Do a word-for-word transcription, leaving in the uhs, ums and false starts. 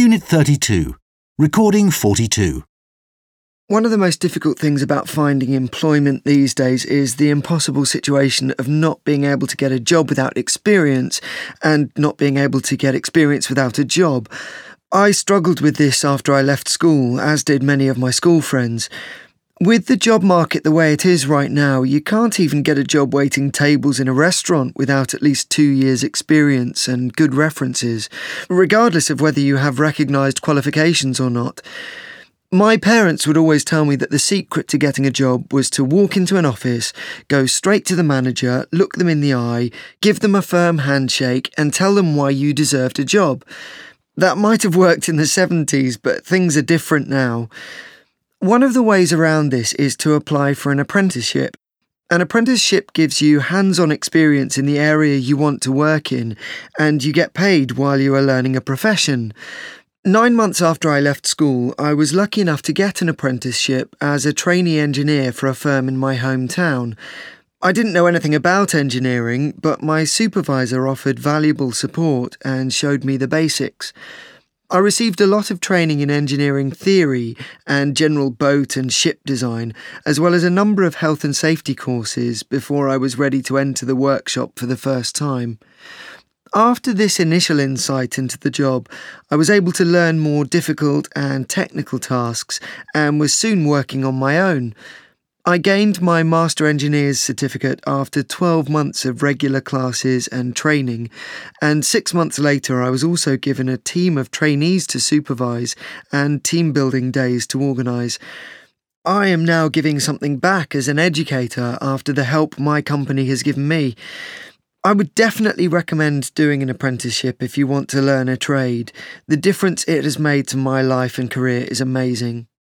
Unit thirty-two. Recording forty-two. One of the most difficult things about finding employment these days is the impossible situation of not being able to get a job without experience and not being able to get experience without a job. I struggled with this after I left school, as did many of my school friends. With the job market the way it is right now, you can't even get a job waiting tables in a restaurant without at least two years' experience and good references, regardless of whether you have recognised qualifications or not. My parents would always tell me that the secret to getting a job was to walk into an office, go straight to the manager, look them in the eye, give them a firm handshake and tell them why you deserved a job. That might have worked in the seventies, but things are different now. One of the ways around this is to apply for an apprenticeship. An apprenticeship gives you hands-on experience in the area you want to work in, and you get paid while you are learning a profession. Nine months after I left school, I was lucky enough to get an apprenticeship as a trainee engineer for a firm in my hometown. I didn't know anything about engineering, but my supervisor offered valuable support and showed me the basics. I received a lot of training in engineering theory and general boat and ship design, as well as a number of health and safety courses before I was ready to enter the workshop for the first time. After this initial insight into the job, I was able to learn more difficult and technical tasks and was soon working on my own. I gained my Master Engineer's certificate after twelve months of regular classes and training, and six months later I was also given a team of trainees to supervise and team-building days to organise. I am now giving something back as an educator after the help my company has given me. I would definitely recommend doing an apprenticeship if you want to learn a trade. The difference it has made to my life and career is amazing.